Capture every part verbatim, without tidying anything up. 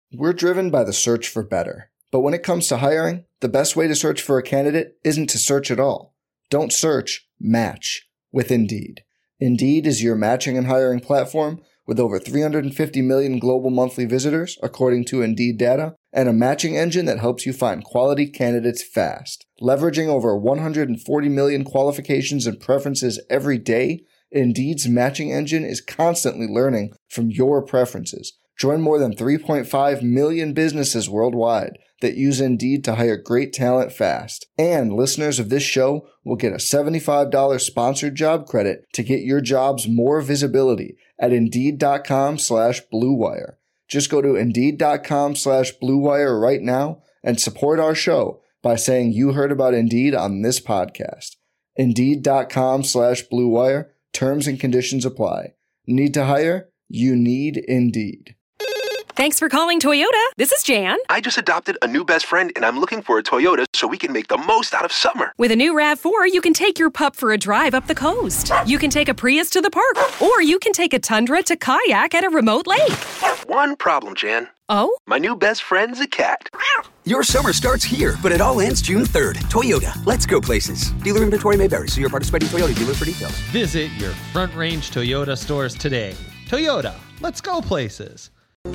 We're driven by the search for better. But when it comes to hiring, the best way to search for a candidate isn't to search at all. Don't search, match with Indeed. Indeed is your matching and hiring platform with over three hundred fifty million global monthly visitors, according to Indeed data, and a matching engine that helps you find quality candidates fast. Leveraging over one hundred forty million qualifications and preferences every day, Indeed's matching engine is constantly learning from your preferences. Join more than three point five million businesses worldwide that use Indeed to hire great talent fast. And listeners of this show will get a seventy-five dollars sponsored job credit to get your jobs more visibility at Indeed.com slash Blue Wire. Just go to Indeed.com slash Blue Wire right now and support our show by saying you heard about Indeed on this podcast. Indeed.com slash Blue Wire. Terms and conditions apply. Need to hire? You need Indeed. Thanks for calling Toyota. This is Jan. I just adopted a new best friend, and I'm looking for a Toyota so we can make the most out of summer. With a new RAV four, you can take your pup for a drive up the coast. You can take a Prius to the park, or you can take a Tundra to kayak at a remote lake. One problem, Jan. Oh? My new best friend's a cat. Your summer starts here, but it all ends June third. Toyota, let's go places. Dealer inventory may vary. See your participating Toyota dealer for details. Visit your Front Range Toyota stores today. Toyota, let's go places.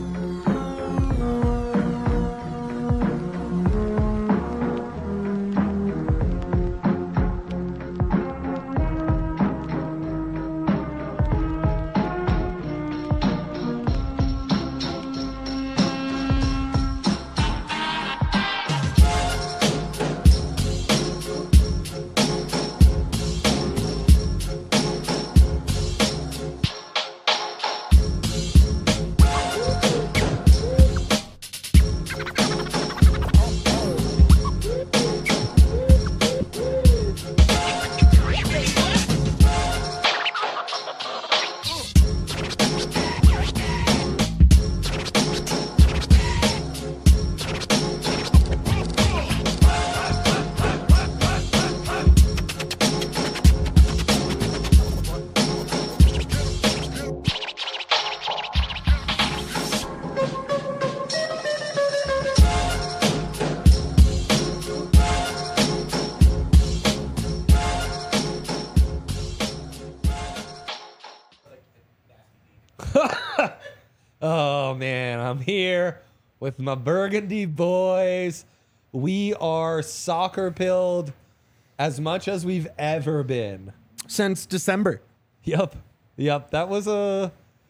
Oh, man, I'm here with my Burgundy boys. We are soccer-pilled as much as we've ever been. Since December. Yep. Yep. That was a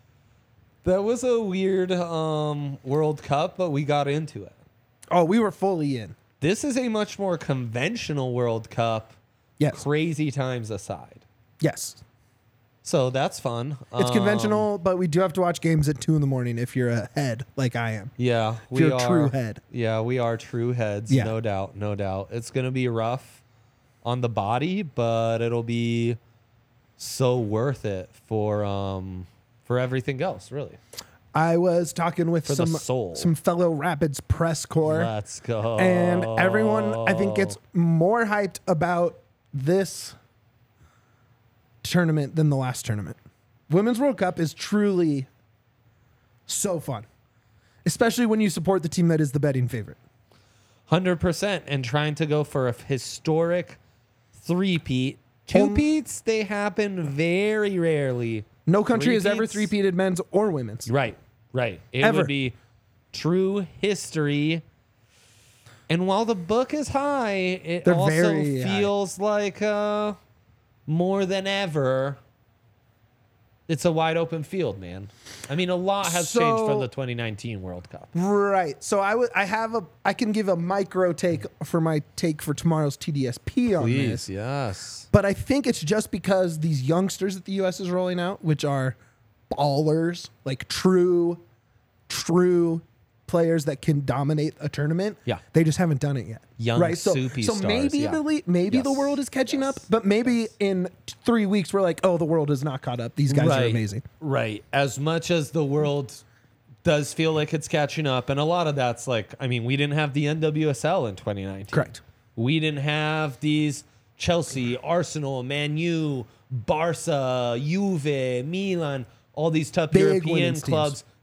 that was a weird um, World Cup, but we got into it. Oh, we were fully in. This is a much more conventional World Cup. Yes. Crazy times aside. Yes. So that's fun. It's um, conventional, but we do have to watch games at two in the morning if you're a head like I am. Yeah, if we you're are a true head. Yeah, we are true heads. Yeah. No doubt, no doubt. It's gonna be rough on the body, but it'll be so worth it for um for everything else, really. I was talking with For the some soul. some fellow Rapids press corps. Let's go. And everyone, I think, gets more hyped about this tournament than the last tournament. Women's World Cup is truly so fun, especially when you support the team that is the betting favorite. one hundred percent. And trying to go for a historic three-peat. Two-peats, they happen very rarely. No country has ever Three-peats- three-peated men's or women's. Right, right. It Ever. would be true history. And while the book is high, it They're also very high. feels like uh, more than ever, it's a wide open field, man. I mean, a lot has So- changed from the twenty nineteen World Cup. Right. So I would. I have a. I can give a micro take for my take for tomorrow's T D S P on this. yes. But I think it's just because these youngsters that the U S is rolling out, which are ballers, like true, true players that can dominate a tournament. Yeah. They just haven't done it yet. Young, right. So, soupy so stars, maybe yeah. the le- maybe the Yes. world is catching Yes. up, but maybe in t- three weeks we're like, oh, the world is not caught up. These guys are amazing. Right. As much as the world does feel like it's catching up, and a lot of that's like, I mean, we didn't have the N W S L in twenty nineteen. Correct. We didn't have these Chelsea, Arsenal, Man U, Barca, Juve, Milan, all these top Big European women's teams. clubs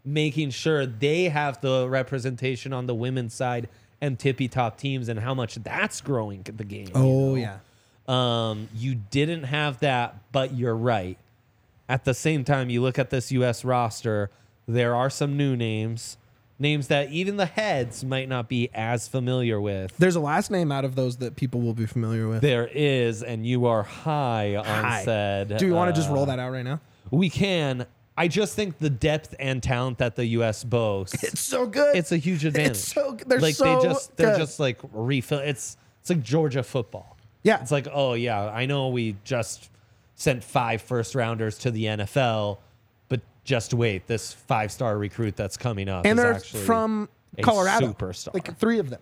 making sure they have the representation on the women's side and tippy top teams and how much that's growing the game. Oh, you know? yeah. Um, you didn't have that, but you're right. At the same time, you look at this U S roster, there are some new names, names that even the heads might not be as familiar with. There's a last name out of those that people will be familiar with. There is, and you are high on Hi. said. Do you want to just uh, roll that out right now? We can. I just think the depth and talent that the U S boasts, It's so good. it's a huge advantage. It's so good. They're like so they just they're good. just like refill. It's it's like Georgia football. Yeah. It's like, oh yeah, I know we just sent five first rounders to the N F L, but just wait, this five star recruit that's coming up and is they're actually from a Colorado. superstar. Like three of them.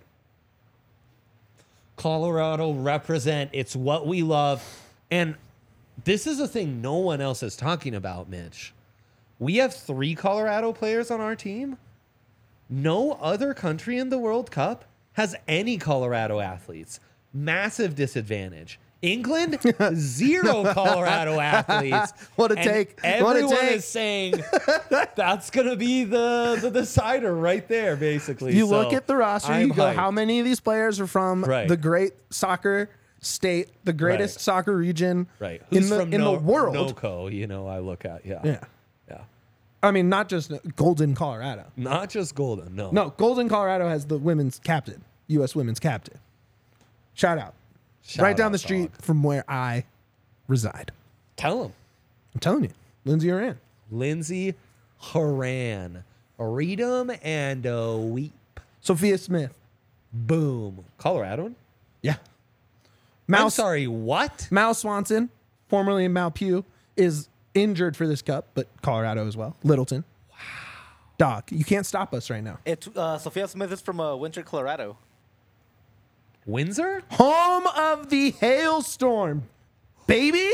Colorado represent. It's what we love. And this is a thing no one else is talking about, Mitch. We have three Colorado players on our team. No other country in the World Cup has any Colorado athletes. Massive disadvantage. England, zero Colorado athletes. What a And take. What a Everyone take. is saying that's going to be the, the decider right there, basically. You So look at the roster, I'm you go, hyped. how many of these players are from Right. the great soccer state, the greatest Right. soccer region Right. in Who's the from in no, the world? NOCO, you know, I look at. Yeah. Yeah. Yeah. I mean, not just Golden, Colorado. Not just Golden. No. No, Golden, Colorado has the women's captain, U S women's captain. Shout out. Shout right down out, the street dog. from where I reside. Tell him. I'm telling you, Lindsay Horan. Lindsay Horan. Read 'em and uh, weep. Sophia Smith. Boom. Coloradoan? Yeah. I'm Mouse, sorry, what? Mal Swanson, formerly in Malpew, is injured for this cup, but Colorado as well. Littleton. Wow. Dog, you can't stop us right now. It, uh, Sophia Smith is from uh, Winter, Colorado. Windsor? Home of the hailstorm, baby.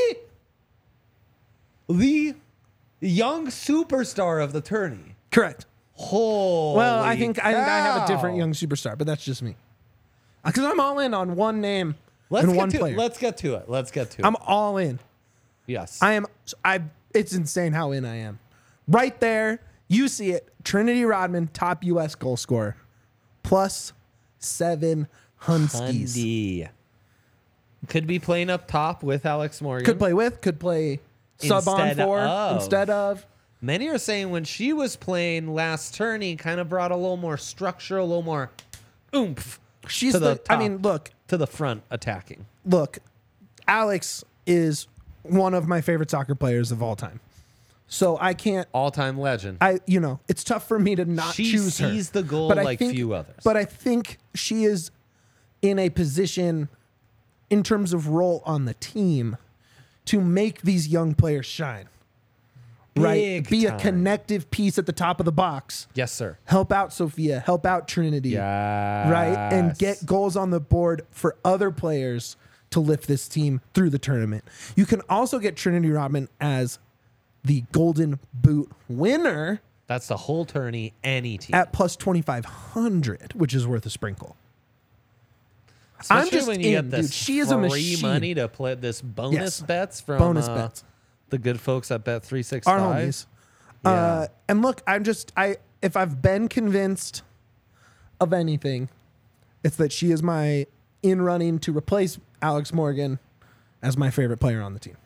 The young superstar of the tourney. Correct. Holy Well, I think I think I have a different cow. young superstar, but that's just me. Because I'm all in on one name Let's and get one to, player. Let's get to it. Let's get to it. I'm all in. yes. I am. I. It's insane how in I am. Right there, you see it. Trinity Rodman, top U S goal scorer, plus seven Hunskies. Hundy. Could be playing up top with Alex Morgan. Could play with. Could play sub on Instead four of. instead of. Many are saying when she was playing last tourney, kind of brought a little more structure, a little more oomph She's to the. the I top. mean, look, to the front attacking. look. Alex is one of my favorite soccer players of all time. So I can't. All-time legend. I, you know, it's tough for me to not She choose her. sees the goal But I like think- few others. But I think she is in a position, in terms of role on the team, to make these young players shine. Right, Big be time. a connective piece at the top of the box. Yes, sir. Help out Sophia. Help out Trinity. Yeah. Right, and get goals on the board for other players to lift this team through the tournament. You can also get Trinity Rodman as the Golden Boot winner That's the whole tourney, any team. at plus twenty-five hundred, which is worth a sprinkle. I'm Especially just when you in, get this dude. She is a free machine. money to play this bonus Yes. bets from Bonus uh, bets. the good folks at Bet three sixty-five. Our homies. Yeah. Uh, and look, I'm just I if I've been convinced of anything, it's that she is my in running to replace Alex Morgan as my favorite player on the team.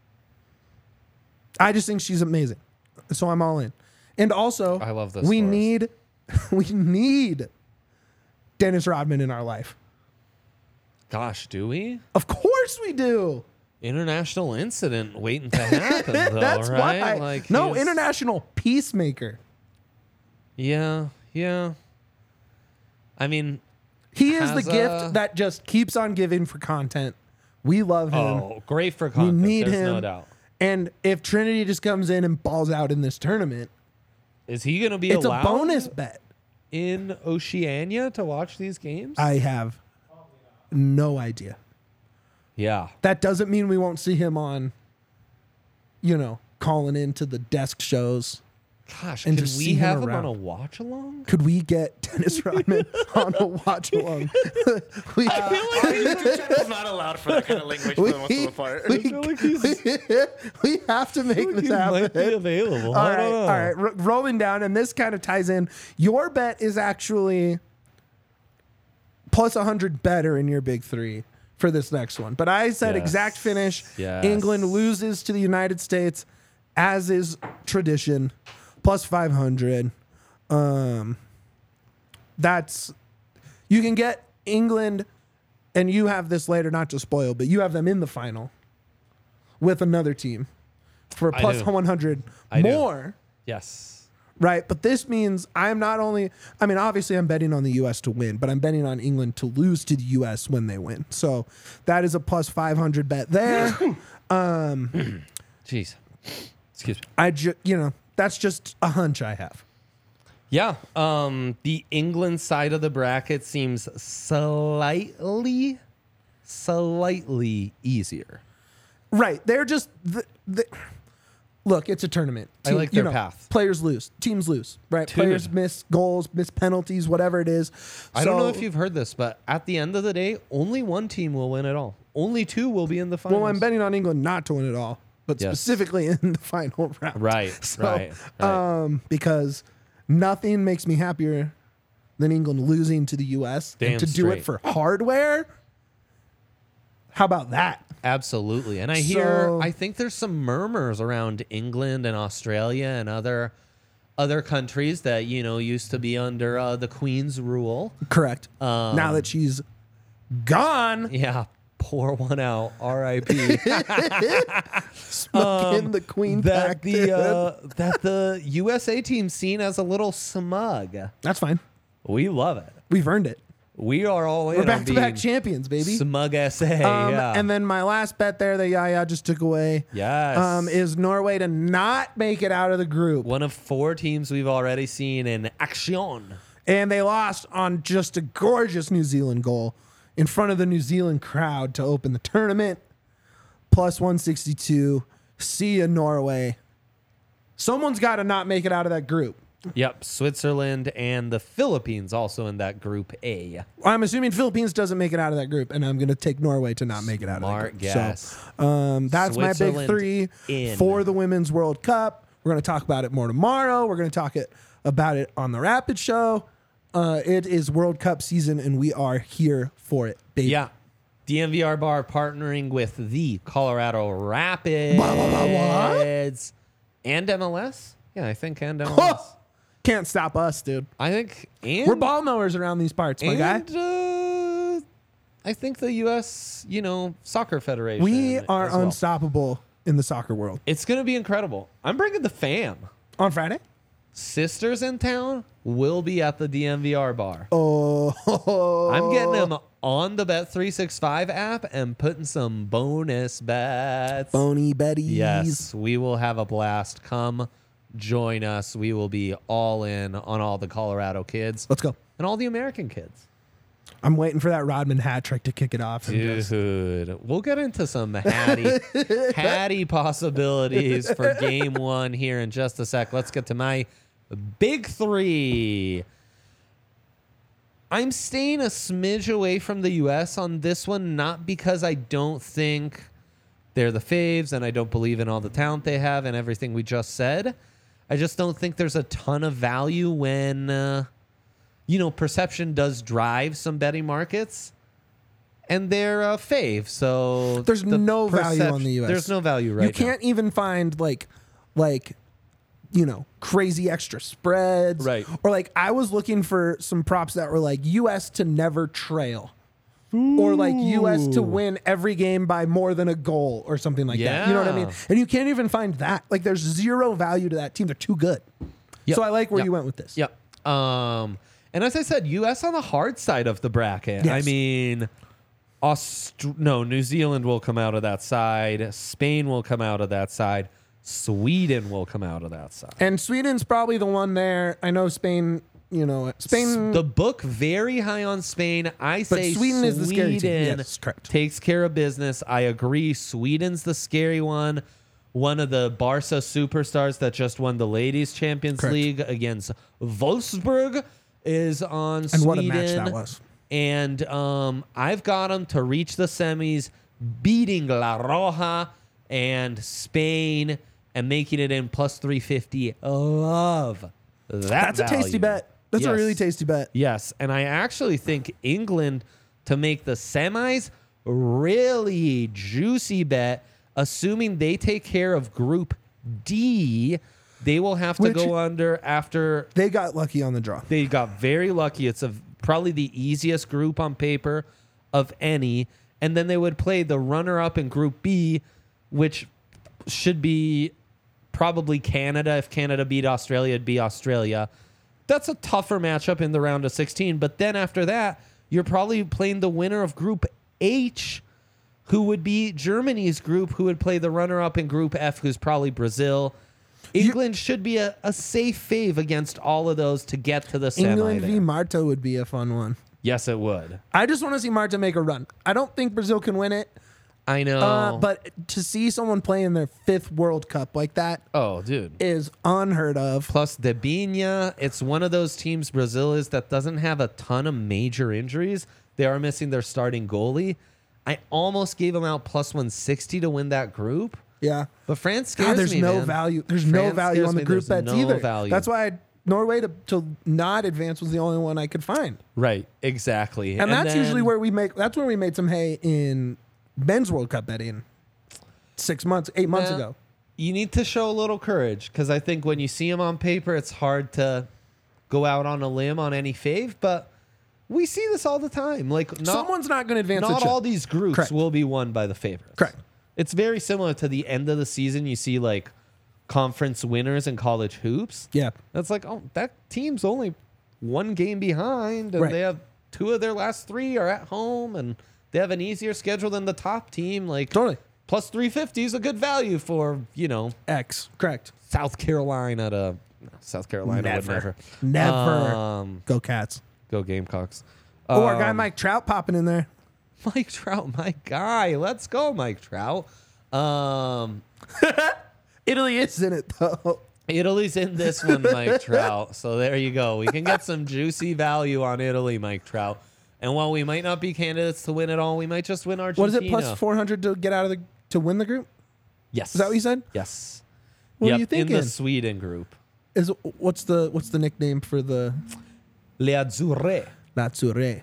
I just think she's amazing. So I'm all in. And also, I love this we for us. need we need Dennis Rodman in our life. Gosh, do we? Of course we do. International incident waiting to happen, though, That's right? why. Like no, he's- international peacemaker. Yeah, yeah. I mean, He is the has, gift uh, that just keeps on giving for content. We love him. oh, great for we content. need There's him. no doubt. And if Trinity just comes in and balls out in this tournament, Is he going to be it's allowed a bonus bet. in Oceania to watch these games? I have no idea. yeah. That doesn't mean we won't see him on, you know, calling into the desk shows Gosh, and could just we see him have him around. on a watch along? Could we get Dennis Rodman on a watch along? we, Our YouTube channel's not allowed for that kind of language for the most of the part. we, we, we have to make this He happen. might be available. All I right, don't know. all right. R- rolling down, and this kind of ties in. Your bet is actually plus one hundred better in your big three for this next one. But I said Yes. exact finish. Yes. England loses to the United States, as is tradition, plus five hundred. Um, that's you can get England, and you have this later, not to spoil, but you have them in the final with another team for I plus do. one hundred I do. more. Yes. Right, but this means I'm not only, I mean, obviously I'm betting on the U S to win, but I'm betting on England to lose to the U S when they win. So that is a plus five hundred bet there. um, Jeez. Excuse me. I ju- you know, that's just a hunch I have. Yeah. Um, the England side of the bracket seems slightly, slightly easier. Right, they're just, the, the, look, it's a tournament. I like you their path. Players lose, teams lose, right? Dude. Players miss goals, miss penalties, whatever it is. I don't know So- if you've heard this, but at the end of the day, only one team will win it all. Only two will be in the finals. Well, I'm betting on England not to win it all, but Yes. specifically in the final round. Right, So, right, right. Um, because nothing makes me happier than England losing to the U S Damn and to do straight. it for hardware. How about that? Absolutely. And I hear, So- I think there's some murmurs around England and Australia and other other countries that, you know, used to be under uh, the Queen's rule. Correct. Um, now that she's gone, Yeah. Pour one out. R I P smoking the Queen Um, that back. the dude. uh, that the U S A team's seen as a little smug. That's fine. We love it. We've earned it. We are all in We're on back to back being champions, baby. smug S A. Um, yeah. And then my last bet there that Yaya just took away yes. um, is Norway to not make it out of the group. one of four teams we've already seen in action. And they lost on just a gorgeous New Zealand goal in front of the New Zealand crowd to open the tournament. Plus one sixty-two. See ya, Norway. Someone's got to not make it out of that group. Yep, Switzerland and the Philippines also in that group A. I'm assuming Philippines doesn't make it out of that group, and I'm going to take Norway to not make it out Smart of that group. guess. So um, that's my big Switzerland three in. for the Women's World Cup. We're going to talk about it more tomorrow. We're going to talk it about it on the Rapid Show. Uh, it is World Cup season, and we are here for it, baby. Yeah. D M V R Bar partnering with the Colorado Rapids Blah, blah, blah, what? and M L S. Yeah, I think and M L S. Can't stop us, dude. I think and We're ball mowers around these parts, my guy. and, uh, I think the U S, you know, Soccer Federation. We are as well. unstoppable in the soccer world. It's going to be incredible. I'm bringing the fam. On Friday? Sisters in town will be at the D M V R Bar. Oh. I'm getting them on the Bet three sixty-five app and putting some bonus bets. Bony Betties. Yes, we will have a blast. Come join us. We will be all in on all the Colorado kids Let's go. and all the American kids. I'm waiting for that Rodman hat trick to kick it off. and just- Dude, we'll get into some hatty, hatty possibilities for game one here in just a sec. Let's get to my big three. I'm staying a smidge away from the U S on this one, not because I don't think they're the faves and I don't believe in all the talent they have and everything we just said. I just don't think there's a ton of value when, uh, you know, perception does drive some betting markets. And they're a fave, so There's the no value percep- on the U S. There's no value right You can't even find like, like, you know, crazy extra spreads. Right. Or like I was looking for some props that were like U S to never trail. Or like U S to win every game by more than a goal or something like that. You know what I mean? Yeah. And you can't even find that. Like there's zero value to that team. They're too good. Yep. So I like where Yep. you went with this. Yep. Um, and as I said, U S on the hard side of the bracket. I Yes. mean, Aust- no, New Zealand will come out of that side. Spain will come out of that side. Sweden will come out of that side. And Sweden's probably the one there. I know Spain, you know, Spain. The book very high on Spain. I say Sweden is the scary team. Sweden Yes, correct. takes care of business. I agree. Sweden's the scary one. one of the Barca superstars that just won the Ladies Champions Correct. League against Wolfsburg is on And Sweden. what a match that was. And um, I've got them to reach the semis, beating La Roja and Spain and making it in plus three fifty. Love that. That's a tasty value. bet. That's a Yes. really tasty bet. Yes, and I actually think England to make the semis, really juicy bet, assuming they take care of Group D. They will have to Which- go under after They got lucky on the draw. they got very lucky. It's a probably the easiest group on paper of any, and then they would play the runner-up in Group B, which should be probably Canada. If Canada beat Australia, it'd be Australia. That's a tougher matchup in the round of sixteen. But then after that, you're probably playing the winner of Group H, who would be Germany's group, who would play the runner-up in Group F, who's probably Brazil. England should be a, a safe fave against all of those to get to the semi. England v there. Marta would be a fun one. Yes, it would. I just want to see Marta make a run. I don't think Brazil can win it, I know. uh, but to see someone play in their fifth World Cup like that oh, dude. is unheard of. Plus Debinha, it's one of those teams Brazil is that doesn't have a ton of major injuries. They are missing their starting goalie. I almost gave them out plus one sixty to win that group. Yeah. But France scares God, there's me, no man. value. There's no France value scares on the me. group There's bets no either. value. That's why I, Norway to, to not advance was the only one I could find. Right, exactly. And, that's then- usually where we make that's where we made some hay in men's World Cup betting six months, eight months Well, ago. You need to show a little courage because I think when you see them on paper, it's hard to go out on a limb on any fave. But we see this all the time. Like not, Someone's not going to advance. not the all chip. these groups Correct. will be won by the favorites. Correct. It's very similar to the end of the season. You see like conference winners in college hoops. Yeah. That's like, oh, that team's only one game behind, and Right. they have two of their last three are at home, and they have an easier schedule than the top team. Like Totally. plus three fifty is a good value for, you know, X. Correct. South Carolina to South Carolina would Never. never. Never. Um, Go Cats. go Gamecocks. Oh, our guy Um, Mike Trout popping in there. Mike Trout, my guy. Let's go, Mike Trout. Um, Italy is in it though. Italy's in this one, Mike Trout. So there you go. We can get some juicy value on Italy, Mike Trout. And while we might not be candidates to win it all, we might just win Argentina. What is it? Plus four hundred to get out of the to win the group. Yes. Is that what you said? Yes. What Yep, are you thinking? In the Sweden group. Is what's the what's the nickname for the Le Azzurre. Lazzurre?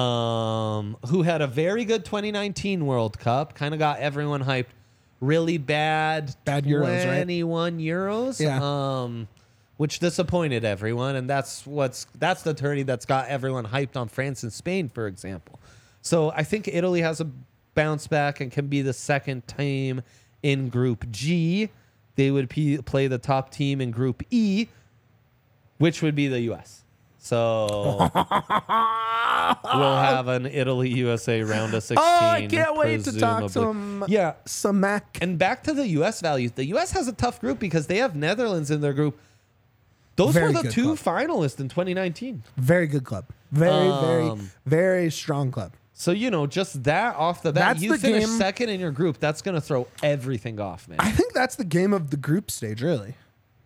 Um, who had a very good twenty nineteen World Cup. Kind of got everyone hyped. Really bad. Bad Euros, right? twenty-one Euros. Yeah. Um, which disappointed everyone, and that's what's that's the tourney that's got everyone hyped on France and Spain, for example. So I think Italy has a bounce back and can be the second team in Group G. They would p- play the top team in Group E, which would be the U S. So we'll have an Italy-U S A round of sixteen. Oh, I can't wait to talk presumably. some Yeah. some Mac. And back to the U S values. The U S has a tough group because they have Netherlands in their group. Those Very were the good two club. finalists in twenty nineteen. Very good club. Very very Um, very strong club. So, you know, just that off the bat, That's you the finish game- second in your group. That's going to throw everything off, man. I think that's the game of the group stage, really.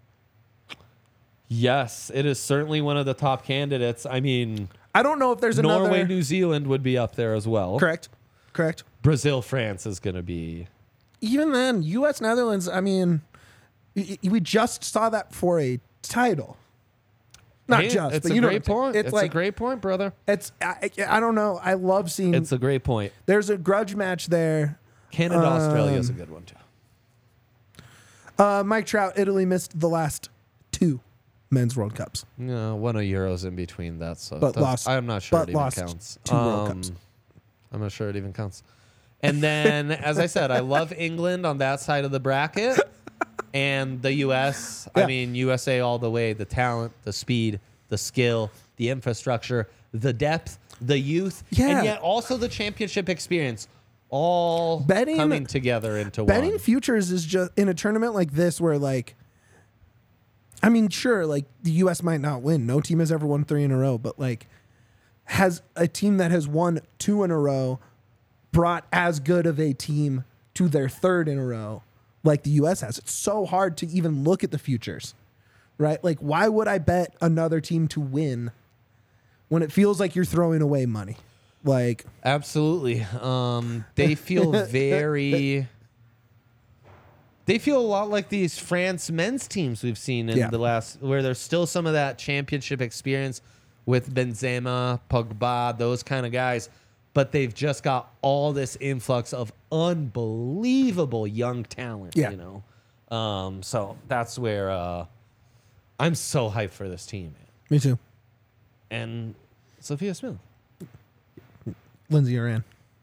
Yes, it is certainly one of the top candidates. I mean, I don't know if there's Norway, another. New Zealand would be up there as well. Correct. Correct. Brazil, France is going to be. Even then, U S Netherlands. I mean, y- y- we just saw that for a title. Not Hey, just, it's but a you know, great what I'm saying. point. It's, It's, like a great point, brother. It's. I, I don't know. I love seeing. It's a great point. there's a grudge match there. Canada, Australia is a Um, good one too. Uh, Mike Trout, Italy missed the last two men's World Cups. No, one of Euros in between that. So But that's- lost- I'm not sure but it even lost counts. two World Cups. I'm not sure it even counts. And then, as I said, I love England on that side of the bracket, and the U S. Yeah. I mean, U S A all the way. The talent, the speed, the skill, the infrastructure, the depth, the youth, Yeah. and yet also the championship experience, all Betting- coming together into Betting one. futures is just in a tournament like this where like I mean, sure, like the U S might not win. No team has ever won three in a row, but like has a team that has won two in a row brought as good of a team to their third in a row like the U S has. It's so hard to even look at the futures, right? Like, why would I bet another team to win when it feels like you're throwing away money? Like, absolutely. Um, they feel very. They feel a lot like these France men's teams we've seen in Yeah. the last, where there's still some of that championship experience with Benzema, Pogba, those kind of guys, but they've just got all this influx of unbelievable young talent. Yeah. You know, um, so that's where uh, I'm so hyped for this team, man. me too. And Sophia Smith. Lindsay Oran.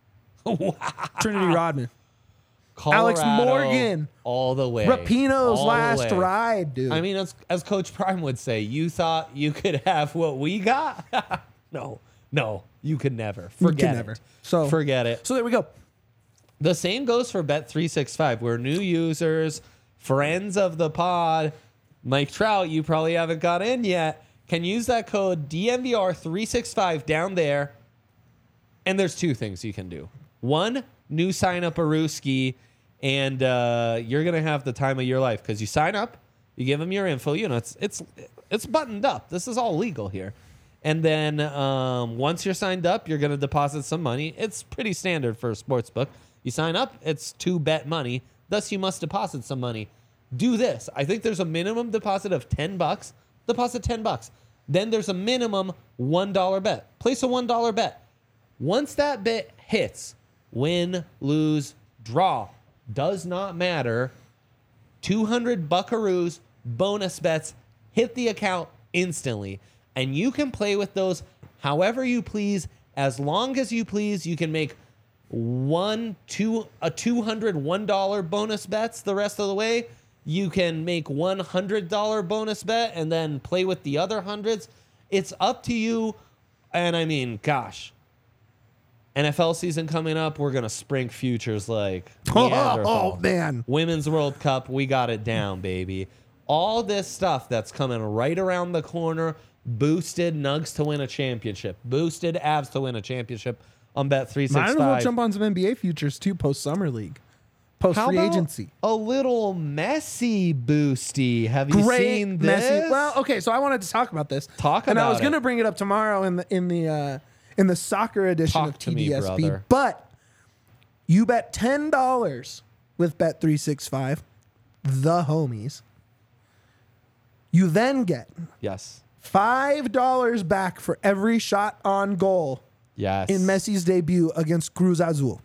Trinity Rodman. Colorado, Alex Morgan. all the way. Rapinoe's all the last way. ride, dude. I mean, as, as Coach Prime would say, you thought you could have what we got? no, no, you could never. Forget could it. never. So- forget it. so there we go. The same goes for Bet three sixty-five. We're new users, friends of the pod. Mike Trout, you probably haven't got in yet. Can use that code D M V R three sixty-five down there. And there's two things you can do. One, new sign up Aruski, and uh, you're gonna have the time of your life because you sign up, you give them your info. You know, it's it's it's buttoned up. This is all legal here. And then um, once you're signed up, you're gonna deposit some money. It's pretty standard for a sports book. You sign up, it's to bet money. Thus, you must deposit some money. Do this. I think there's a minimum deposit of ten bucks. Deposit ten bucks. Then there's a minimum one dollar bet. Place a one dollar bet. Once that bet hits, win, lose, draw, does not matter. two hundred buckaroos, bonus bets, hit the account instantly. And you can play with those however you please, as long as you please. You can make one, two, a two hundred one dollar bonus bets the rest of the way. You can make one hundred dollar bonus bet and then play with the other hundreds. It's up to you. And I mean, gosh, N F L season coming up, we're going to spring futures like Neanderthal. Oh, man. Women's World Cup, we got it down, baby. All this stuff that's coming right around the corner. Boosted Nugs to win a championship. Boosted Avs to win a championship on Bet three Might sixty-five. as well jump on some N B A futures too post summer league, post How free about agency. a little Messi boosty? Have you Great seen this? Messi. Well, okay, so I wanted to talk about this. Talk and I about was going to it. bring it up tomorrow in the in the uh, in the soccer edition Talk of to T me, D S P. brother. But you bet ten dollars with Bet three sixty-five, the homies. You then get Yes. five dollars back for every shot on goal Yes. in Messi's debut against Cruz Azul.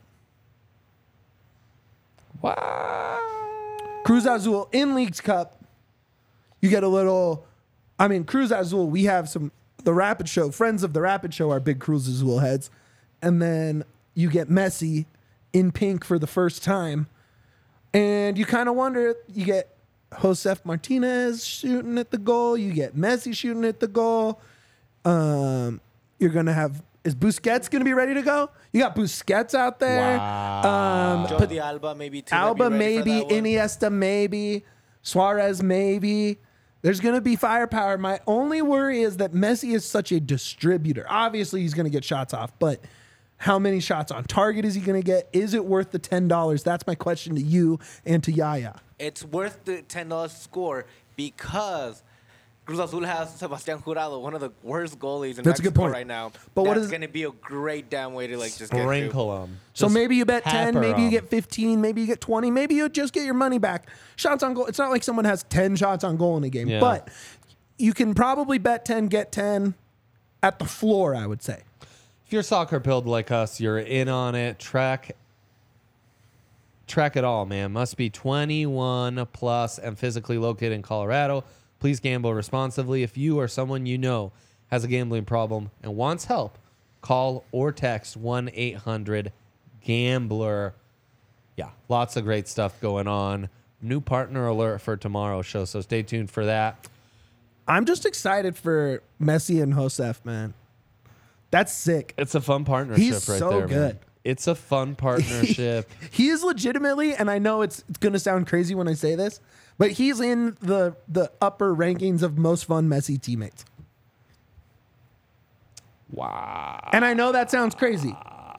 Wow. Cruz Azul in Leagues Cup. You get a little, I mean, Cruz Azul, we have some, the Rapid Show, friends of the Rapid Show are big Cruz Azul heads. And then you get Messi in pink for the first time. And you kind of wonder, you get Josef Martinez shooting at the goal. You get Messi shooting at the goal. Um, you're going to have, is Busquets going to be ready to go? You got Busquets out there. Wow. Um, Jordi Alba maybe too. Alba Might be ready for maybe, that one. Iniesta maybe, Suarez maybe. There's going to be firepower. My only worry is that Messi is such a distributor. Obviously, he's going to get shots off, but how many shots on target is he going to get? Is it worth the ten dollars? That's my question to you and to Yaya. It's worth the ten dollars score because Cruz Azul has Sebastián Jurado, one of the worst goalies in That's a good Mexico point. right now. But what That's is- going to be a great damn way to like just get Sprinkle them. So maybe you bet ten, maybe you get fifteen, maybe you get twenty, maybe you just get your money back. Shots on goal. It's not like someone has ten shots on goal in a game, Yeah. but you can probably bet ten, get ten at the floor, I would say. If you're soccer pilled like us, you're in on it. Track track it all, man. Must be twenty-one plus and physically located in Colorado. Please gamble responsibly. If you or someone you know has a gambling problem and wants help, call or text one eight hundred gambler. Yeah, lots of great stuff going on. New partner alert for tomorrow's show, so stay tuned for that. I'm just excited for Messi and Josef, man. That's sick. It's a fun partnership He's right so there, man. good. It's a fun partnership. He is legitimately, and I know it's, it's going to sound crazy when I say this, but he's in the the upper rankings of most fun Messi teammates. Wow. And I know that sounds crazy.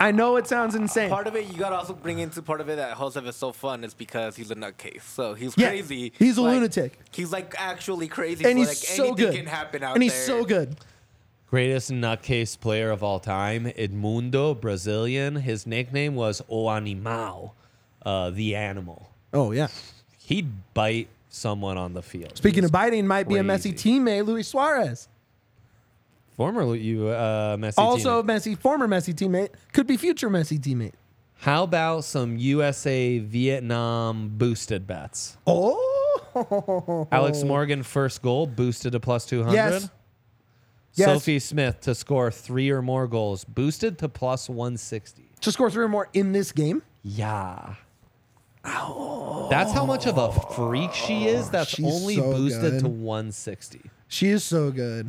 I know it sounds insane. Part of it, you gotta also bring into part of it that Joseph is so fun is because he's a nutcase. So he's Yeah, crazy. he's a Like, lunatic. He's like actually crazy. And so he's like so anything good. can happen out and he's there. so good. Greatest nutcase player of all time, Edmundo, Brazilian. His nickname was O Animal, uh, the animal. Oh, yeah. He'd bite someone on the field. Speaking He of biting, might be a crazy. Messi teammate, Luis Suarez. Former you uh, Messi Also, teammate. Messi, former Messi teammate, could be future Messi teammate. How about some U S A Vietnam boosted bets? Oh, Alex Morgan first goal boosted to plus two hundred. Yes. Yes. Sophie Smith to score three or more goals boosted to plus one sixty. To score three or more in this game. Yeah. That's how much of a freak she is. That's She's only so boosted good. to one sixty. She is so good.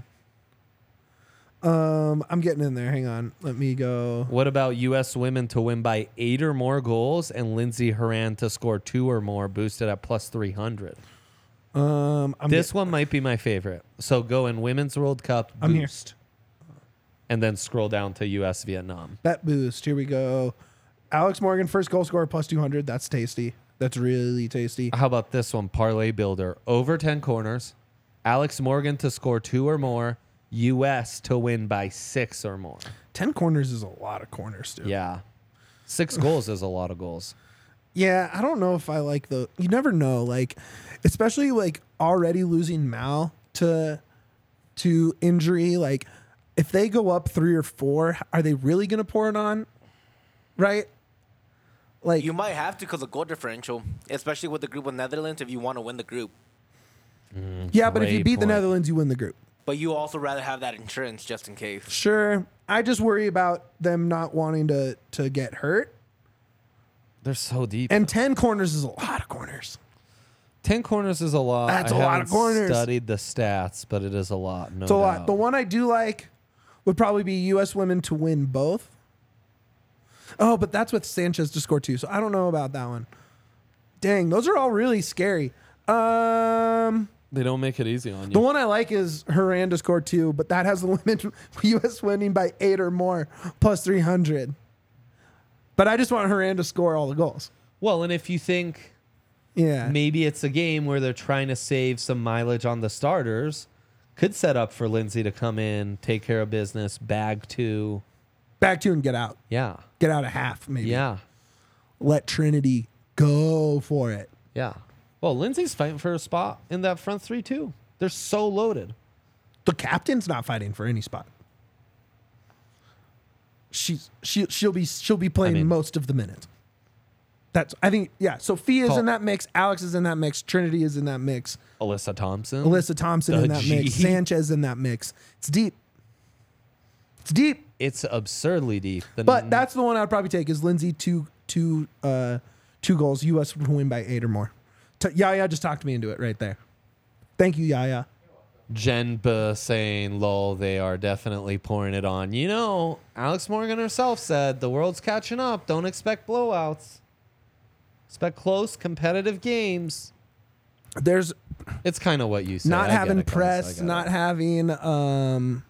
Um, I'm getting in there. Hang on. Let me go. What about U S women to win by eight or more goals and Lindsey Horan to score two or more boosted at plus three hundred? Um, I'm This get- one might be my favorite. So go in Women's World Cup I'm here. boost. And then scroll down to U S Vietnam. bet boost. Here we go. Alex Morgan, first goal scorer, plus two hundred. That's tasty. That's really tasty. How about this one? Parlay Builder. Over ten corners. Alex Morgan to score two or more. U S to win by six or more. ten corners is a lot of corners, dude. Yeah. Six goals is a lot of goals. Yeah, I don't know if I like the. You never know, like, especially like already losing Mal to to injury. Like, if they go up three or four, are they really going to pour it on? Right? Like, You might have to because of goal differential, especially with the group with Netherlands. If you want to win the group, yeah, but if you Great beat the point. Netherlands, you win the group. but you also rather have that insurance just in case. Sure. I just worry about them not wanting to to get hurt. They're so deep. And ten corners is a lot of corners. ten corners is a lot. That's I a lot of haven't corners. Studied the stats, but it is a lot. No It's a lot. doubt. The one I do like would probably be U S women to win both. Oh, but that's with Sanchez to score two, so I don't know about that one. Dang, those are all really scary. Um, They don't make it easy on you. the one I like is Horan to score two, but that has the women U S winning by eight or more plus three hundred. But I just want Horan to score all the goals. Well, and if you think Yeah. maybe it's a game where they're trying to save some mileage on the starters, could set up for Lindsay to come in, take care of business, bag two. Back to and get out. Yeah. Get out a half, maybe. Yeah. Let Trinity go for it. Yeah. Well, Lindsay's fighting for a spot in that front three, too. They're so loaded. The captain's not fighting for any spot. She's she she'll be she'll be playing I mean- most of the minutes. That's I think yeah. Sophia's Call- in that mix. Alex is in that mix. Trinity is in that mix. Alyssa Thompson. Alyssa Thompson The in that mix. G. Sanchez in that mix. It's deep. It's deep. It's absurdly deep. The But that's the one I'd probably take is Lindsay two two uh two goals. U S would win by eight or more. T- Yaya just talked me into it right there. Thank you, Yaya. Jenba saying, lol, they are definitely pouring it on. You know, Alex Morgan herself said, the world's catching up. Don't expect blowouts. Expect close, competitive games. There's It's kind of what you said. not I get having it, guys. I press, get not it. having um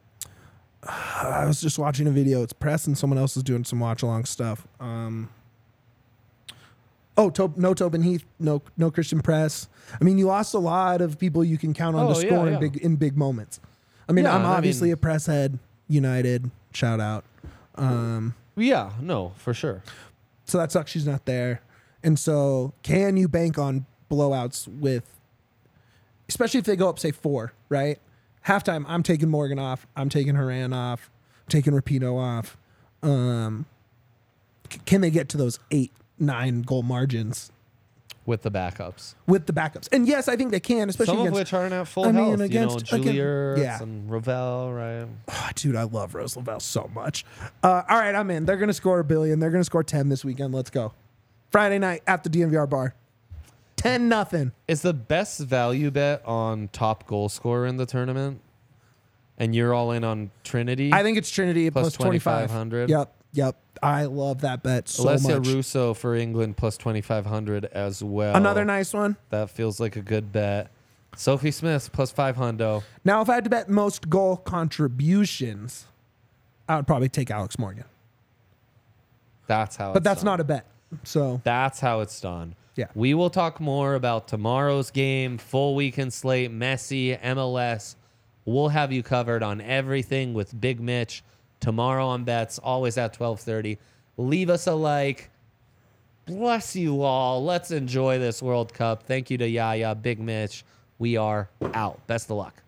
I was just watching a video. It's press and someone else is doing some watch along stuff. Um Oh, to- no Tobin Heath, no no Christian Press. I mean, you lost a lot of people you can count on Oh, to yeah, score in yeah. big in big moments. I mean, Yeah, I'm and I obviously mean- a press head. United, shout out. Um, Yeah, no, for sure. so that sucks she's not there. And so, can you bank on blowouts with, especially if they go up, say four, right? Halftime, I'm taking Morgan off. I'm taking Horan off. I'm taking Rapinoe off. Um, c- can they get to those eight, nine goal margins With the backups. with the backups? And yes, I think they can, especially Some of against. which aren't at full I mean, health. against- you know, again- Julier yeah. and Ravel, right? Oh, dude, I love Rose Lavelle so much. Uh, all right, I'm in. They're going to score a billion. They're going to score ten this weekend. Let's go. Friday night at the D M V R bar. ten nothing. Is the best value bet on top goal scorer in the tournament? And you're all in on Trinity? I think it's Trinity Plus plus twenty-five twenty-five hundred. Yep, yep. I love that bet so Alessia much. Russo for England plus twenty-five hundred as well. Another nice one. That feels like a good bet. Sophie Smith plus five hundo. Now, if I had to bet most goal contributions, I would probably take Alex Morgan. That's how. But it's that's done. not a bet. So That's how it's done. Yeah. We will talk more about tomorrow's game, full weekend slate, Messi, M L S. We'll have you covered on everything with Big Mitch tomorrow on Bets, always at twelve thirty. Leave us a like. Bless you all. Let's enjoy this World Cup. Thank you to Yaya, Big Mitch. We are out. Best of luck.